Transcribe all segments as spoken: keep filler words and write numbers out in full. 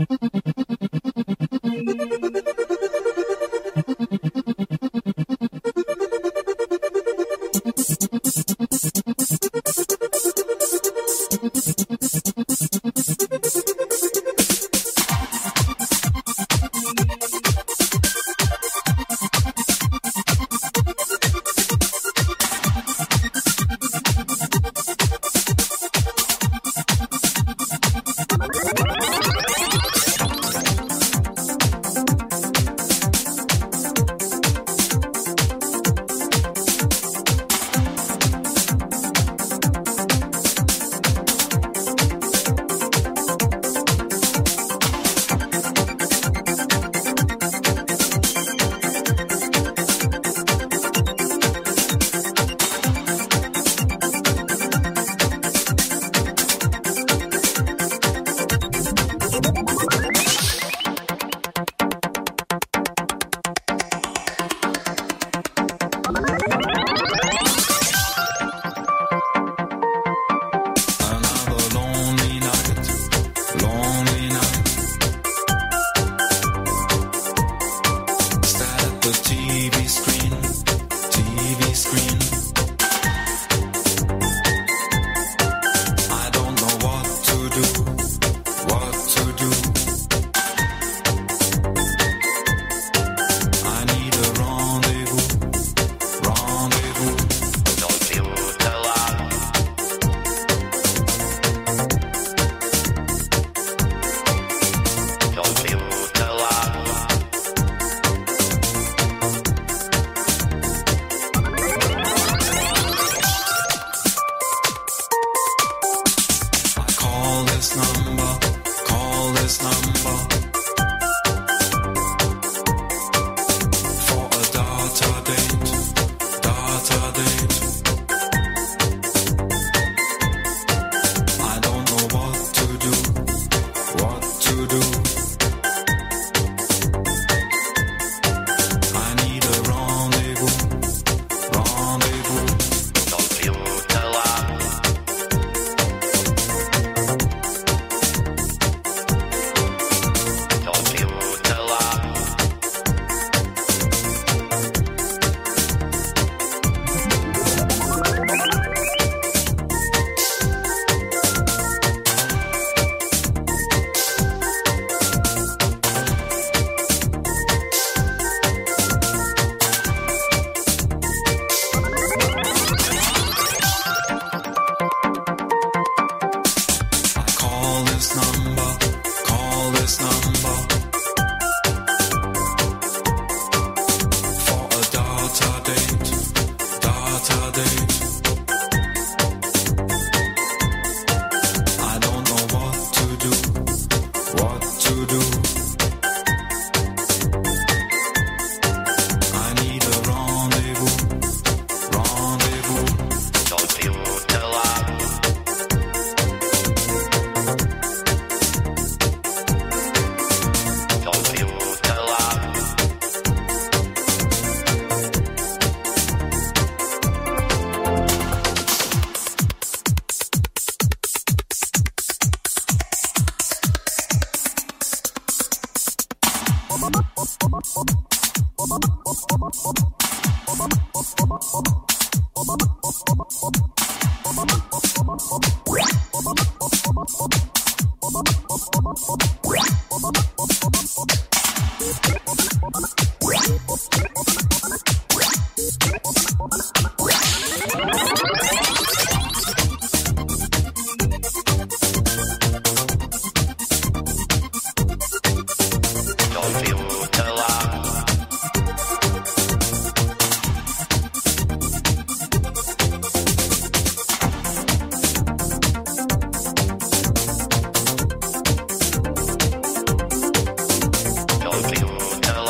Told you to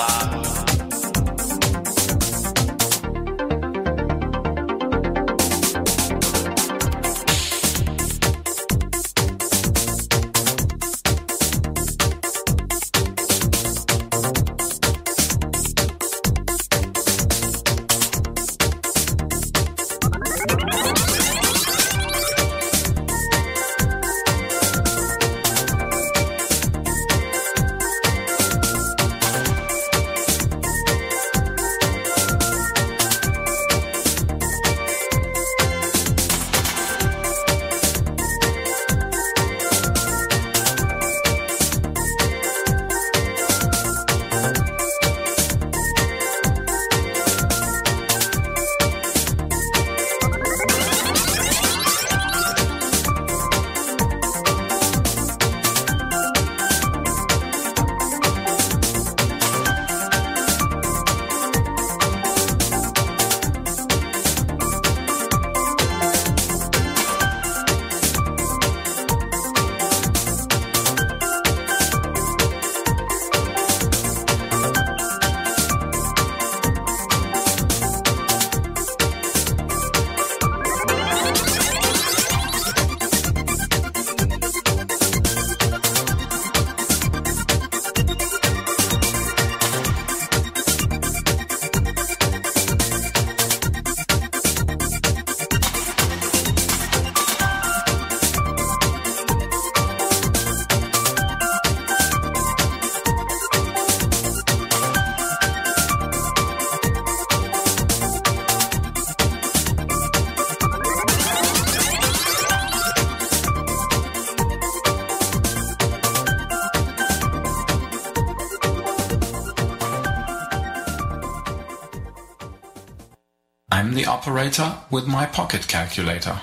I'm the operator with my pocket calculator.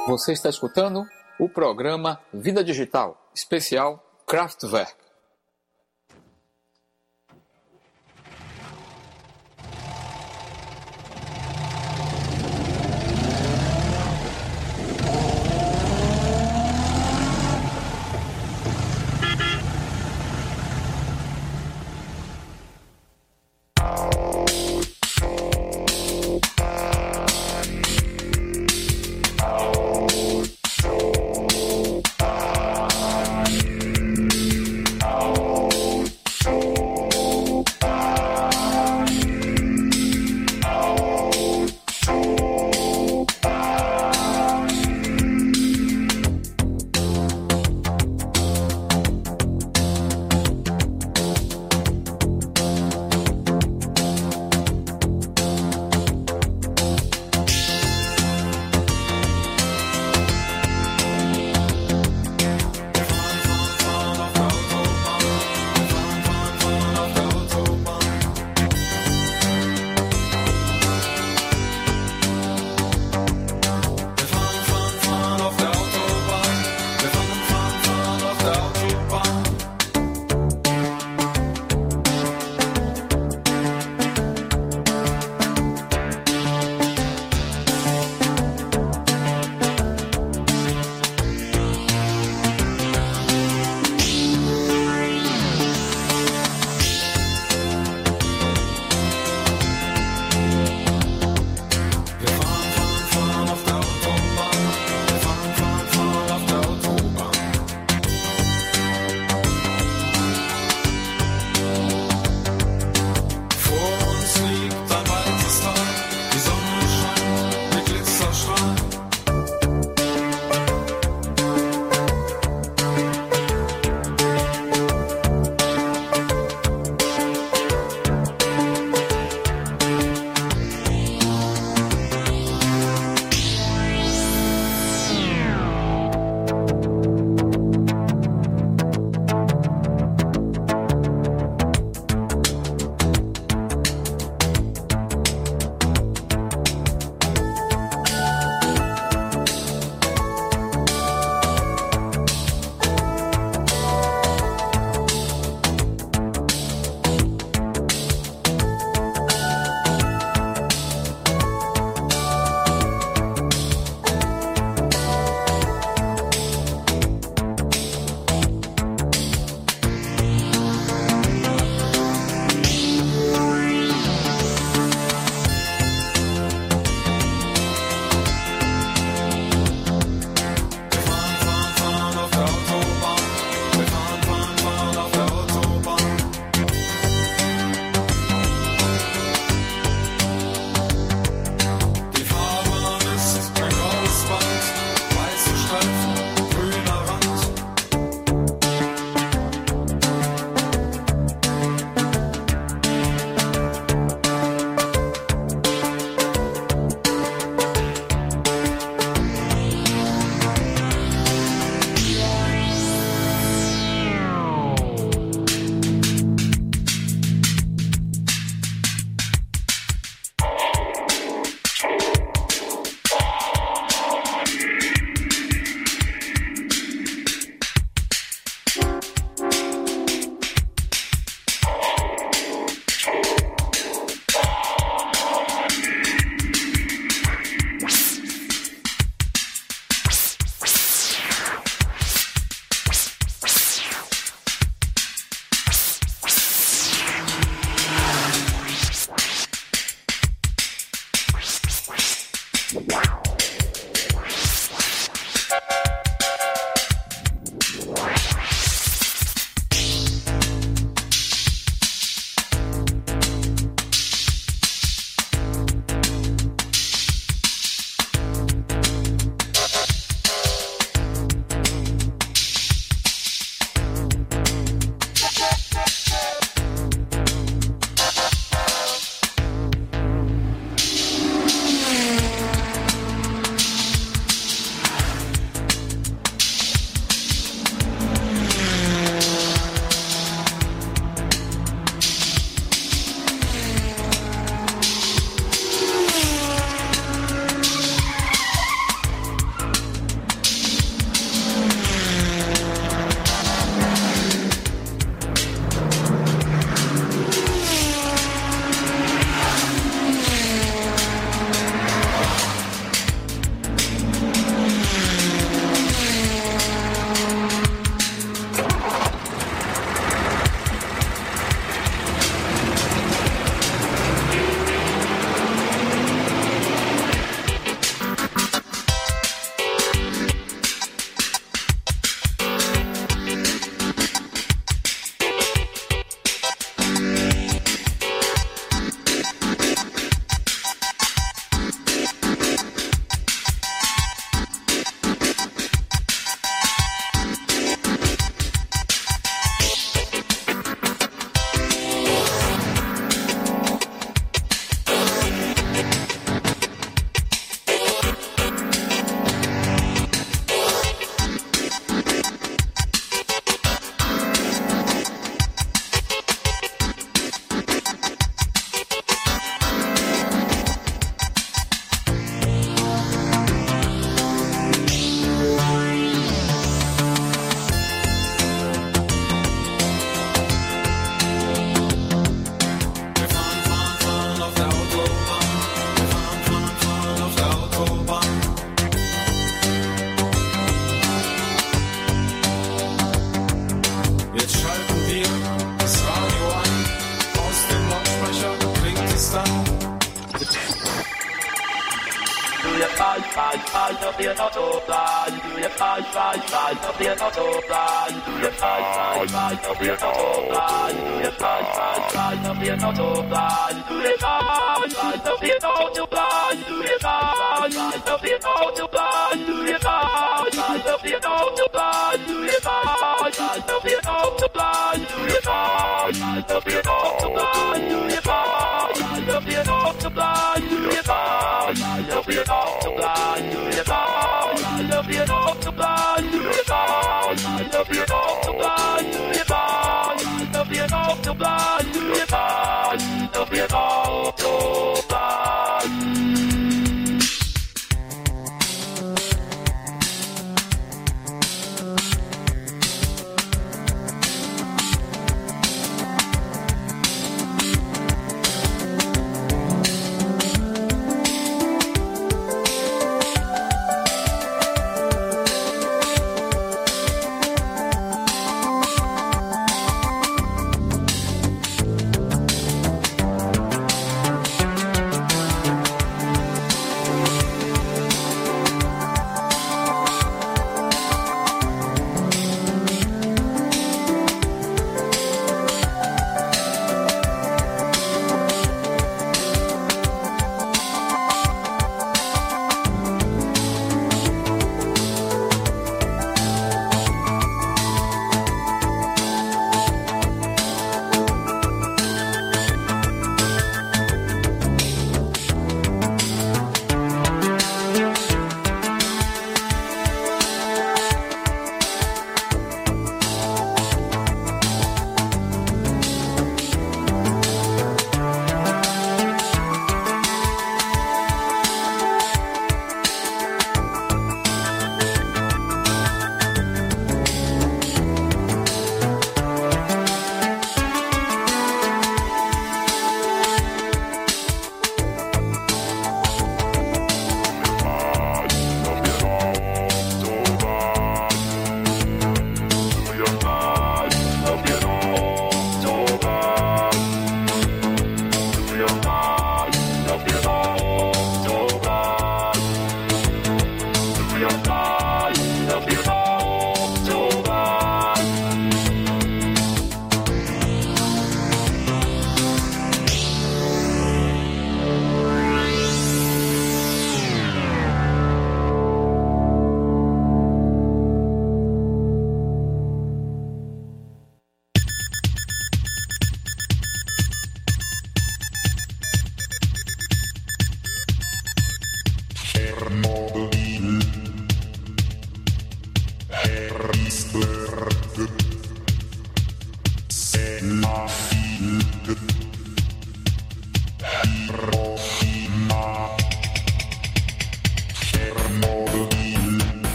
Você está escutando o programa Vida Digital, especial Kraftwerk.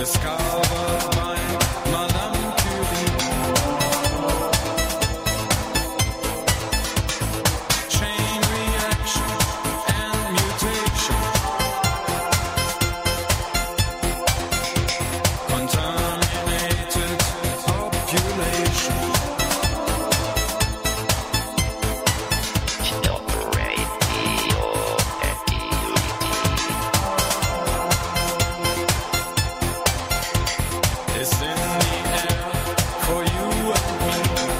discovered by Madame Curie. Chain reaction and mutation, contaminated population. It's in the air for you and me.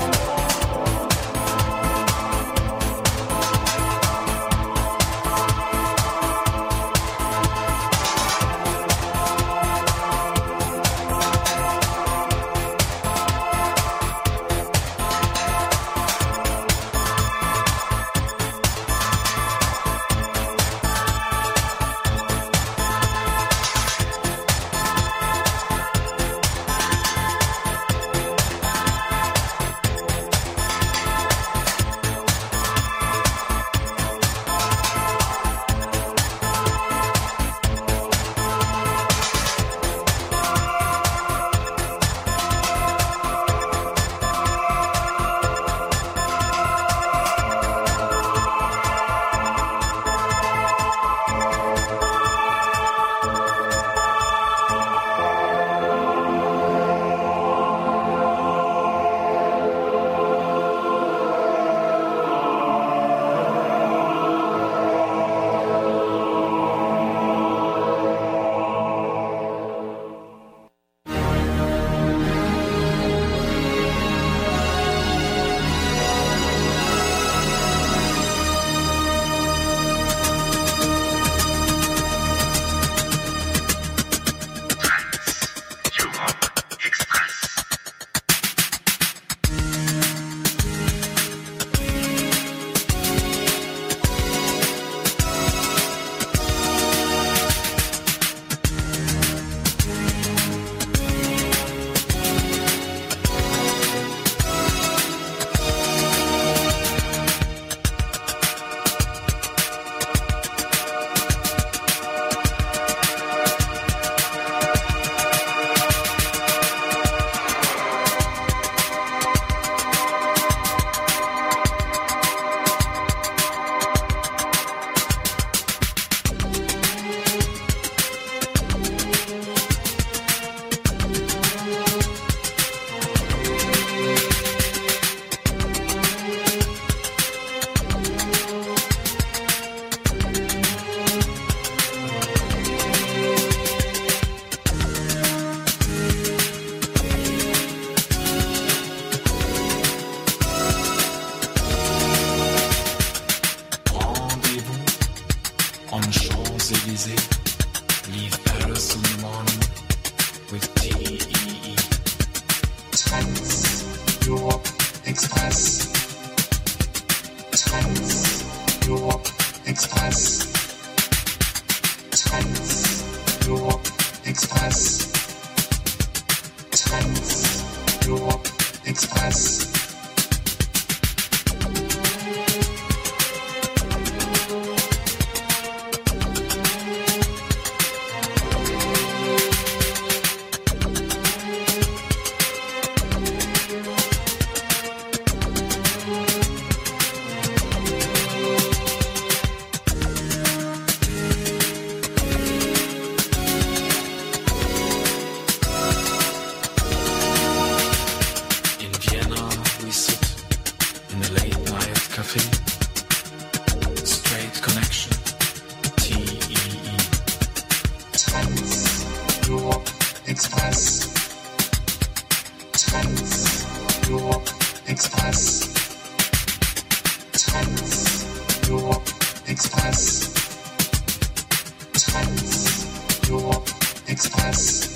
On Champs-Élysées, leave Paris in the morning with T E E. Trans Europe Express. Trans Europe Express. Trans Europe Express. Trans Europe Express. Straight connection, T E E. Trans Europe Express. Trans Europe Express. Trans Europe Express. Trans Europe Express.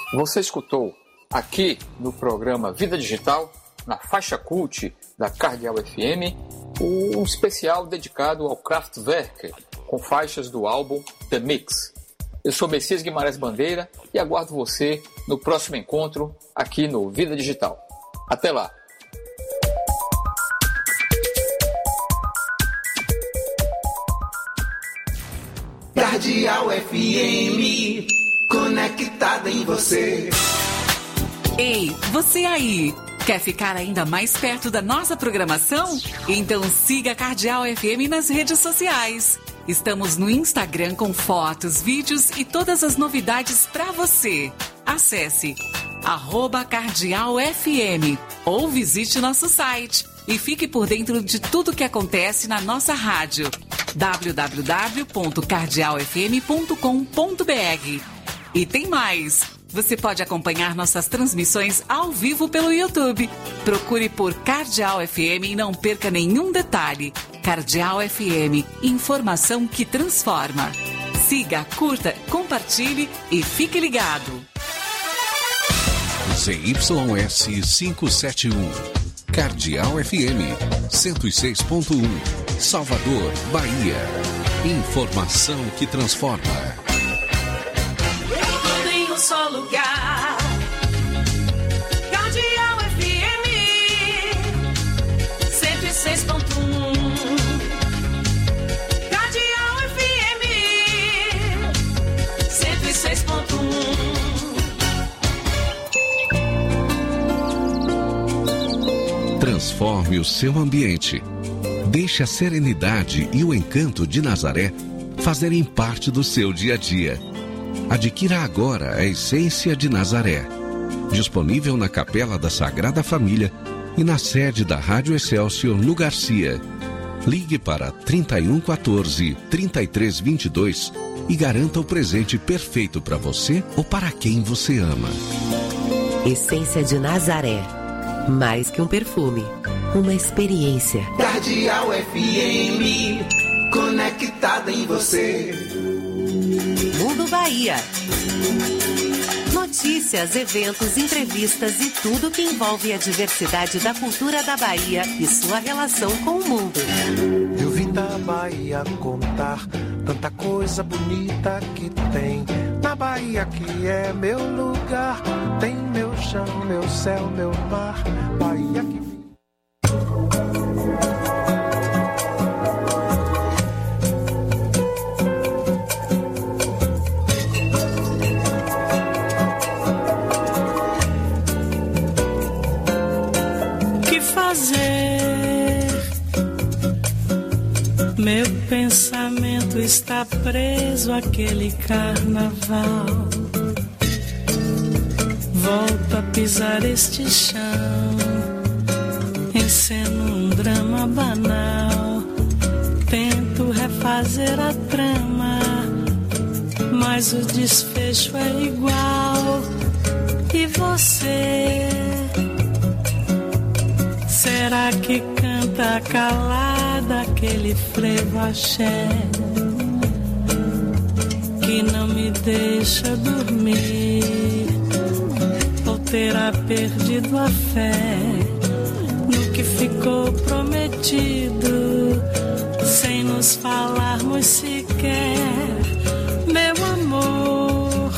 Você escutou aqui no programa Vida Digital, na faixa Cult da Cardeal F M, um especial dedicado ao Kraftwerk, com faixas do álbum The Mix. Eu sou Messias Guimarães Bandeira e aguardo você no próximo encontro aqui no Vida Digital. Até lá! Cardeal F M, conectada em você. Ei, você aí! Quer ficar ainda mais perto da nossa programação? Então siga a Cardeal F M nas redes sociais. Estamos no Instagram com fotos, vídeos e todas as novidades para você. Acesse arroba Cardeal F M ou visite nosso site e fique por dentro de tudo que acontece na nossa rádio. w w w ponto cardeal f m ponto com ponto b r. E tem mais! Você pode acompanhar nossas transmissões ao vivo pelo YouTube. Procure por Cardeal F M e não perca nenhum detalhe. Cardeal F M, informação que transforma. Siga, curta, compartilhe e fique ligado. Z Y S quinhentos e setenta e um, Cardeal F M, cento e seis ponto um, Salvador, Bahia. Informação que transforma. Tudo em um só lugar. Cardeal F M, cento e seis ponto um. Cardeal F M, cento e seis ponto um. Transforme o seu ambiente. Deixe a serenidade e o encanto de Nazaré fazerem parte do seu dia a dia. Adquira agora a Essência de Nazaré. Disponível na Capela da Sagrada Família e na sede da Rádio Excelsior no Garcia. Ligue para trinta e um quatorze, trinta e três vinte e dois e garanta o presente perfeito para você ou para quem você ama. Essência de Nazaré. Mais que um perfume, uma experiência. Cardeal F M, conectada em você. Mundo Bahia. Notícias, eventos, entrevistas e tudo que envolve a diversidade da cultura da Bahia e sua relação com o mundo. Eu vim da Bahia contar tanta coisa bonita que tem. Na Bahia que é meu lugar, tem meu chão, meu céu, meu mar. Bahia que Meu pensamento está preso àquele carnaval. Volto a pisar este chão, enceno um drama banal. Tento refazer a trama, mas o desfecho é igual. E você, será que canta calada aquele frevo axé que não me deixa dormir? Ou terá perdido a fé no que ficou prometido, sem nos falarmos sequer, meu amor?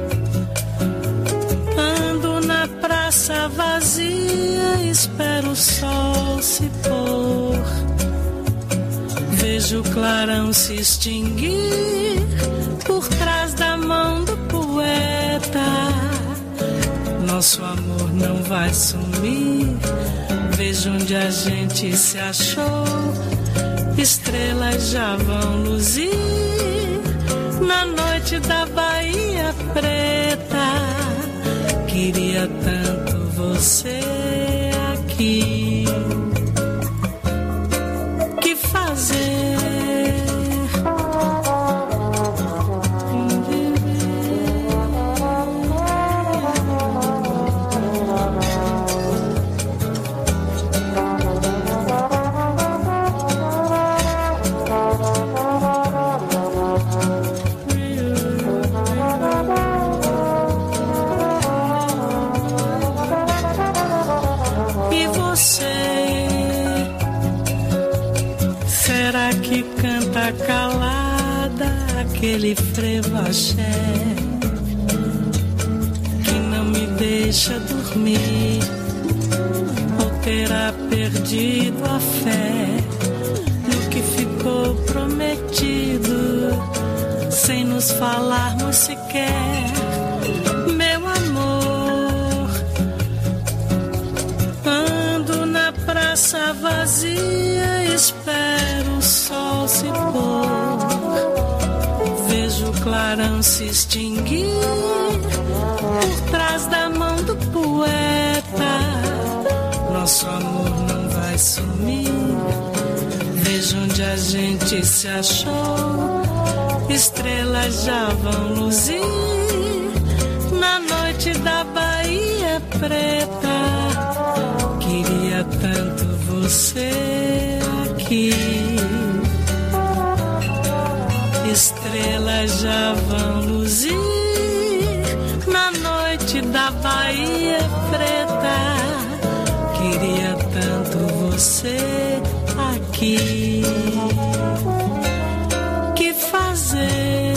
Ando na praça vazia, espero o sol se pôr. Vejo o clarão se extinguir por trás da mão do poeta. Nosso amor não vai sumir. Vejo onde a gente se achou. Estrelas já vão luzir na noite da Bahia Preta. Queria tanto você aqui. Que fazer? aquele frevo axé que não me deixa dormir, ou terá perdido a fé no que ficou prometido, sem nos falarmos sequer, meu amor. Ando na praça vazia, espero o sol se pôr, vejo o clarão se extinguir por trás da mão do poeta. Nosso amor não vai sumir, vejo onde a gente se achou, estrelas já vão luzir na noite da Bahia Preta. Queria tanto você aqui, estrelas já vão luzir na noite da Bahia Preta. Queria tanto você aqui. Que fazer?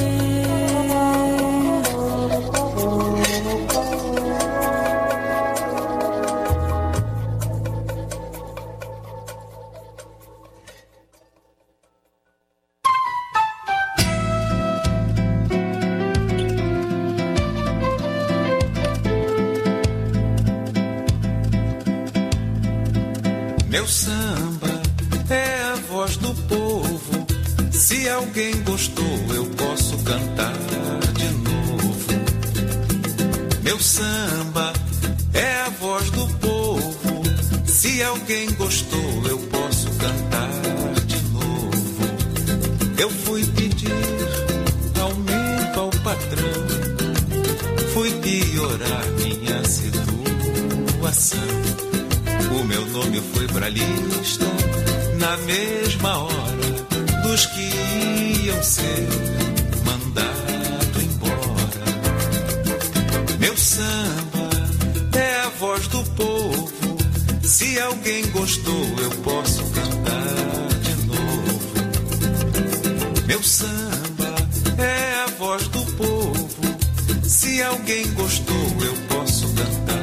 Meu samba é a voz do povo. Se alguém gostou, eu posso cantar de novo. Meu samba é a voz do povo. Se alguém gostou, eu posso cantar de novo. Eu fui pedir aumento ao patrão, fui piorar minha situação. O meu nome foi pra lista na mesma hora dos que iam ser mandado embora. Meu samba é a voz do povo. Se alguém gostou, eu posso cantar de novo. Meu samba é a voz do povo. Se alguém gostou, eu posso cantar.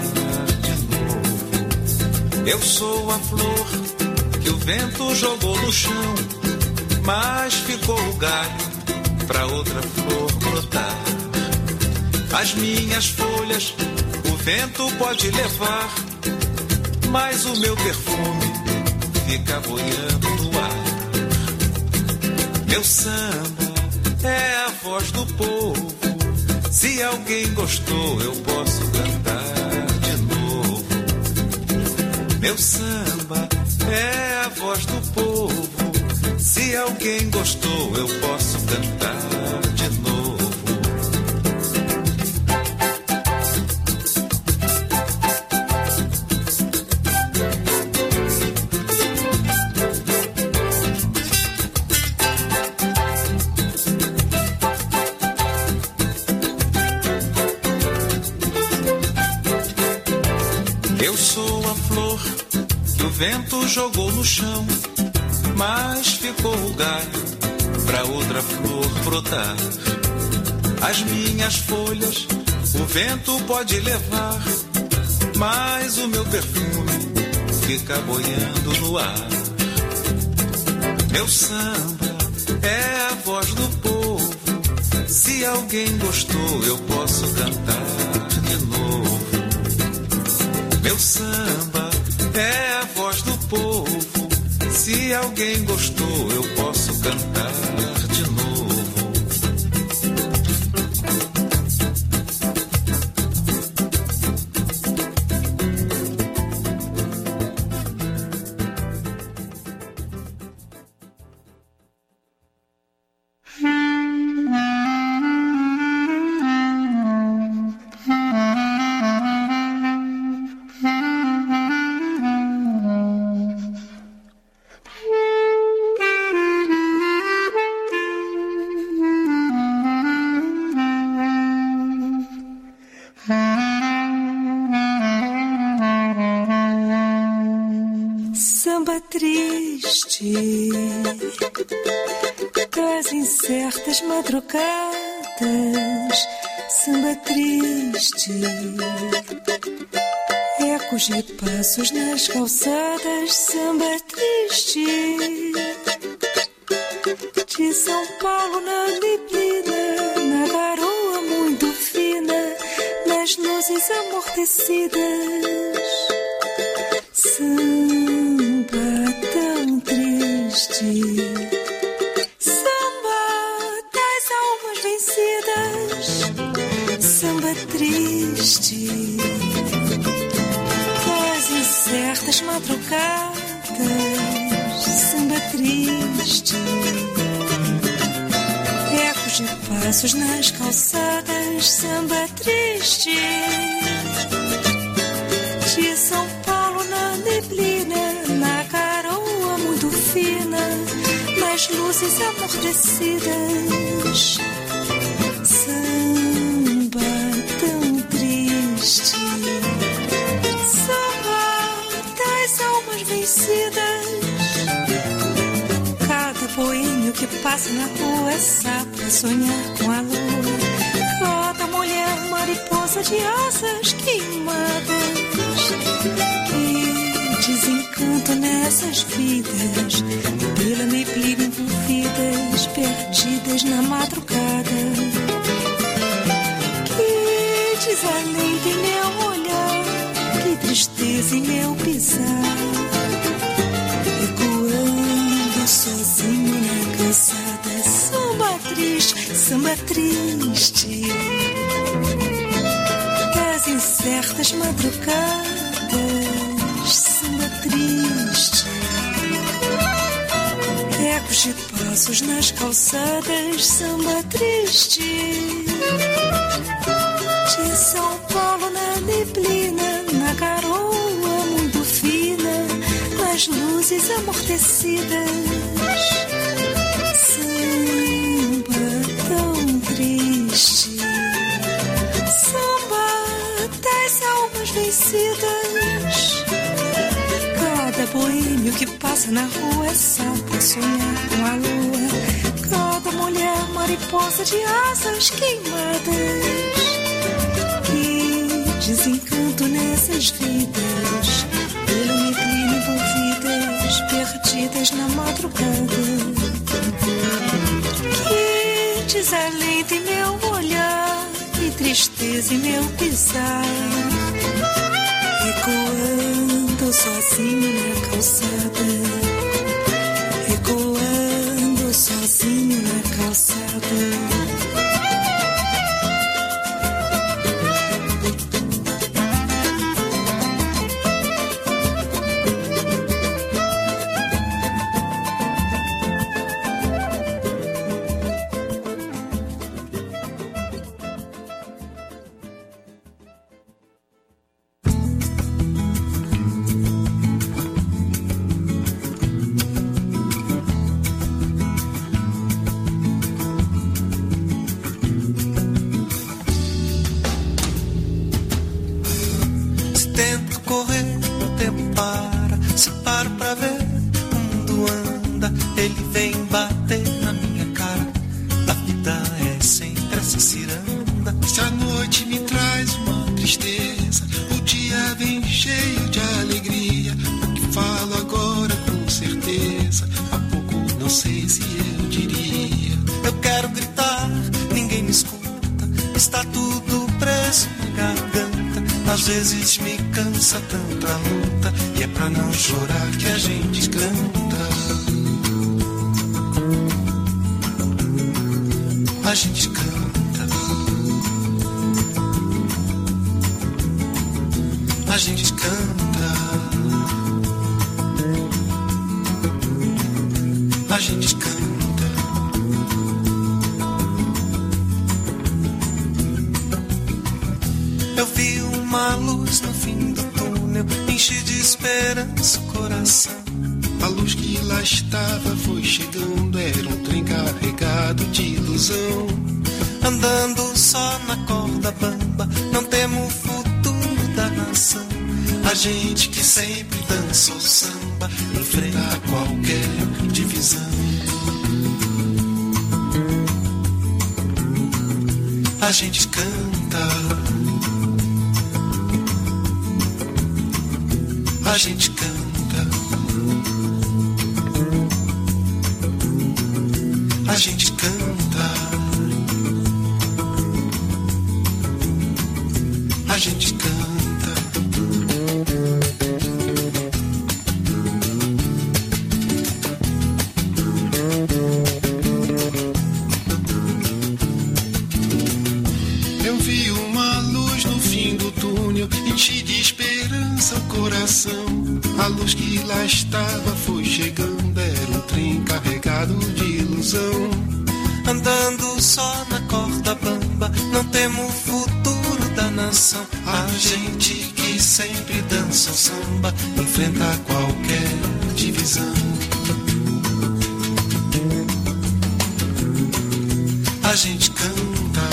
Eu sou a flor que o vento jogou no chão, mas ficou o galho pra outra flor brotar. As minhas folhas o vento pode levar, mas o meu perfume fica boiando no ar. Meu samba é a voz do povo. Se alguém gostou, eu posso cantar. Meu samba é a voz do povo. Se alguém gostou, eu posso cantar de novo. Eu sou a flor que o vento jogou no chão, mas ficou o galho pra outra flor brotar. As minhas folhas o vento pode levar, mas o meu perfume fica boiando no ar. Meu samba é a voz do povo. Se alguém gostou, eu posso cantar de novo. Meu samba é a voz do povo. Se alguém gostou, eu posso cantar de novo. Samba triste, tu és das incertas madrugadas, samba triste, ecos de passos nas calçadas, samba triste, de São Paulo na neblina, na garoa muito fina, nas luzes amortecidas, samba tão triste, samba das almas vencidas, samba triste, das incertas madrugadas, samba triste, ecos de passos nas calçadas, samba triste, de São Paulo na neblina, na garoa muito fina, nas luzes amortecidas, samba tão triste, samba das almas vencidas. Cada boêmio que passa na rua é sapo a sonhar com a lua. Cada mulher mariposa de asas queimadas. Que desencanto nessas vidas, pela neblina envolvidas, perdidas na madrugada. Que desalento em meu olhar, que tristeza em meu pisar, ecoando sozinho na calçada. Samba triste, samba triste, das incertas madrugadas, samba triste, ecos de passos nas calçadas, samba triste, de São Paulo na neblina, na garoa muito fina, nas luzes amortecidas, samba tão triste, samba das almas vencidas. Cada boêmio que passa na rua é sapo a sonhar com a lua. Cada mulher mariposa de asas queimadas. Que desencanto nessas vidas, pela neblina envolvidas, perdidas na madrugada. Que desalento em meu olhar, que tristeza em meu pisar, ecoando sozinho na calçada, ecoando sozinho na calçada. Às vezes me cansa tanta luta, e é pra não chorar que a gente canta. A gente canta. A gente canta. A gente canta. Eu vi uma luz no fim do túnel, enche de esperança o coração. A luz que lá estava foi chegando, era um trem carregado de ilusão. Andando só na corda bamba, não temo o futuro da nação. A gente que sempre dança o samba, enfrenta qualquer divisão. a gente canta, a gente canta, a gente canta, a gente canta. Eu vi uma luz no fim do túnel, enchi de esperança o coração. A luz que lá estava foi chegando, era um trem carregado de ilusão. Andando só na corda bamba, não temos o futuro da nação. A gente que sempre dança o samba, enfrenta qualquer divisão. A gente canta,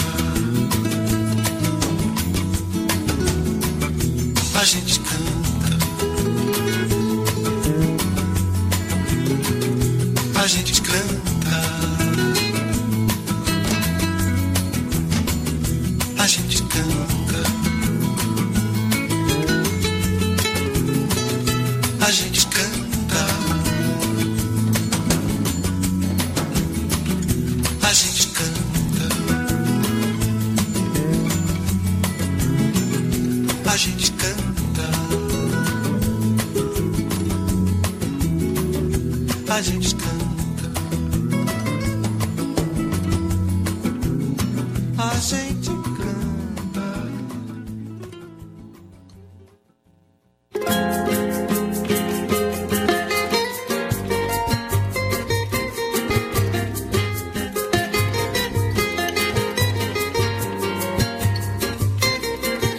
a gente canta, a gente canta, a gente canta, a gente canta, a gente canta, a gente canta, a gente canta.